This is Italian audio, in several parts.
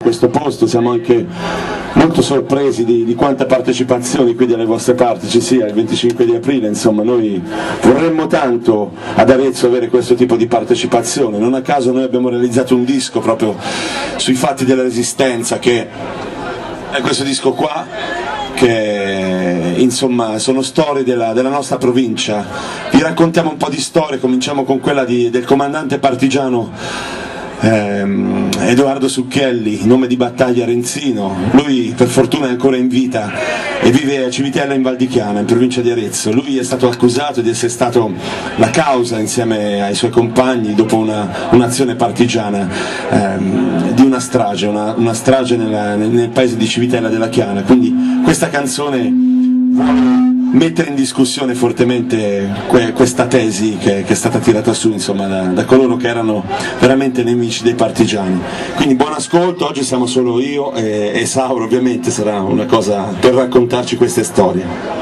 questo posto, siamo anche molto sorpresi di quanta partecipazione qui dalle vostre parti ci sia il 25 di aprile, insomma noi vorremmo tanto ad Arezzo avere questo tipo di partecipazione, non a caso noi abbiamo realizzato un disco proprio sui fatti della Resistenza, che è questo disco qua, che insomma sono storie della nostra provincia. Vi raccontiamo un po' di storie, cominciamo con quella del comandante partigiano Edoardo Succhelli, nome di battaglia Renzino. Lui per fortuna è ancora in vita e vive a Civitella in Val di Chiana, in provincia di Arezzo. Lui è stato accusato di essere stato la causa, insieme ai suoi compagni, dopo un'azione partigiana, di una strage nel paese di Civitella della Chiana. Quindi questa canzone vuole mettere in discussione fortemente questa tesi che è stata tirata su, insomma, da coloro che erano veramente nemici dei partigiani. Quindi buon ascolto, oggi siamo solo io e Sauro, ovviamente sarà una cosa per raccontarci queste storie.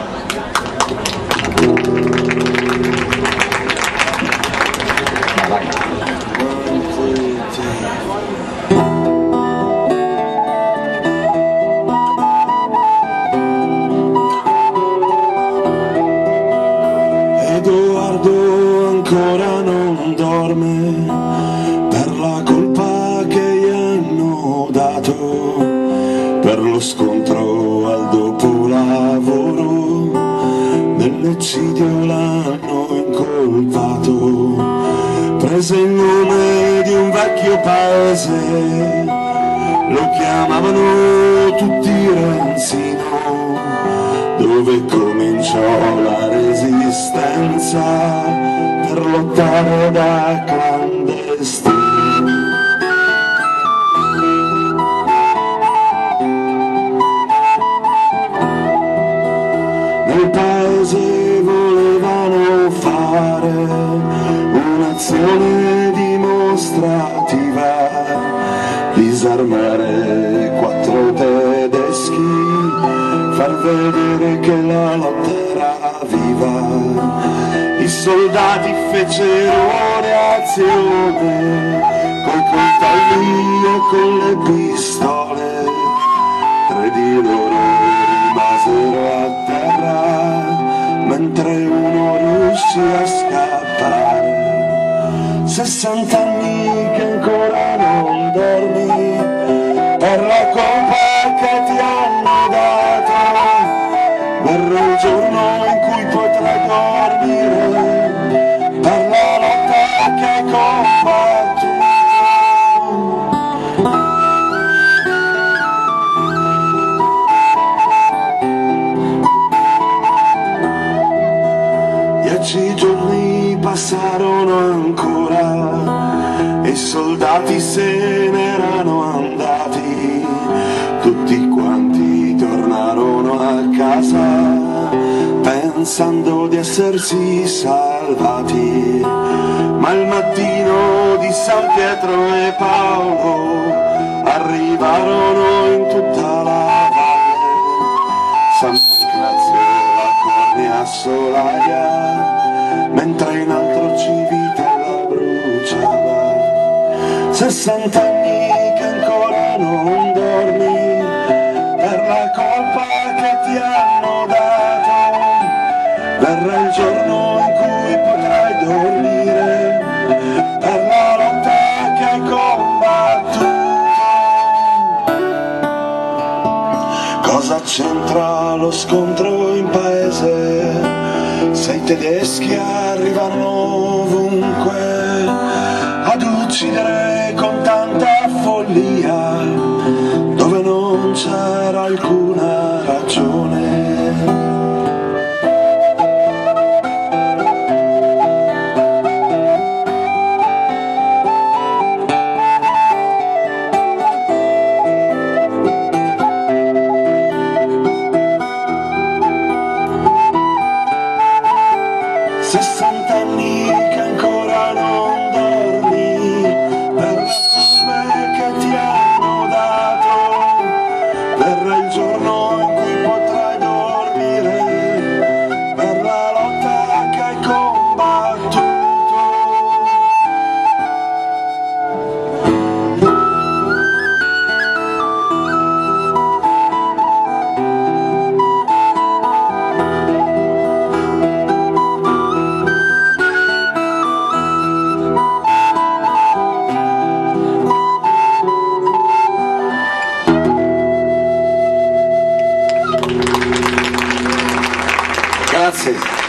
Edoardo ancora non dorme per la colpa che gli hanno dato, per lo scontro al dopolavoro, nell'eccidio l'hanno incolpato. Prese il nome di un vecchio paese, lo chiamavano tutti Renzino, dove cominciò la resistenza per lottare da clandestini. Nel paese volevano fare un'azione dimostrativa, disarmare 4 tedeschi, far vedere che la lotta era viva. I soldati fecero reazione, coi coltelli e con le pistole. 3 di loro rimasero a terra, mentre uno riuscì a scappare. 60 anni che ancora non dormi per la colpa che ti hanno dato. Verrà il giorno in cui potrai dormire per la lotta che hai combattuto. Dieci giorni passarono ancora e i soldati se n'erano andati, tutti quanti tornarono a casa pensando di essersi salvati. Ma il mattino di San Pietro e Paolo arrivarono in tutta la valle, San Pancrazio, la Cornia, Solaia, mentre in altro Civitella bruciava. 60 anni che ancora non dormi per la colpa che ti hanno dato. Verrà il giorno in cui potrai dormire per la lotta che hai combattuto. Cosa c'entra lo scontro in paese se i tedeschi arrivano ovunque ad uccidere con tanta follia, dove non c'era alcuna ragione? Che ti hanno dato, sì.